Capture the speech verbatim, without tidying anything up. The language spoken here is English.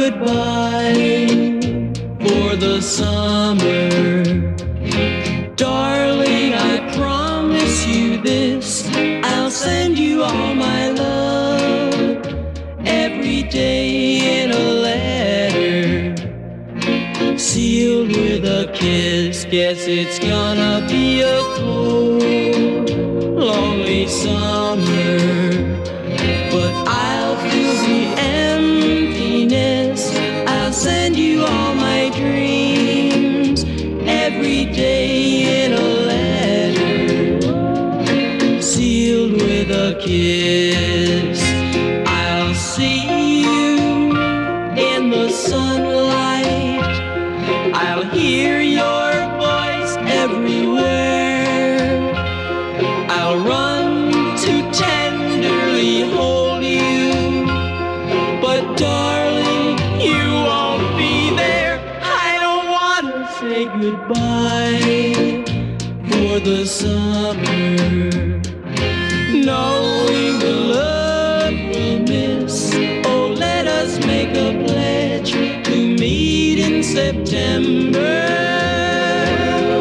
goodbye for the summer. Darling, I promise you this, I'll send you all my love every day in a letter, sealed with a kiss. Guess it's gonna be a cold, lonely summer, but I'll fill the emptiness. I'll send you all my dreams every day in a letter, sealed with a kiss. I'll see you in the sunlight, I'll hear your voice everywhere, I'll run to tenderly hold you, but darling, you won't be there. I don't want to say goodbye for the summer, knowing the love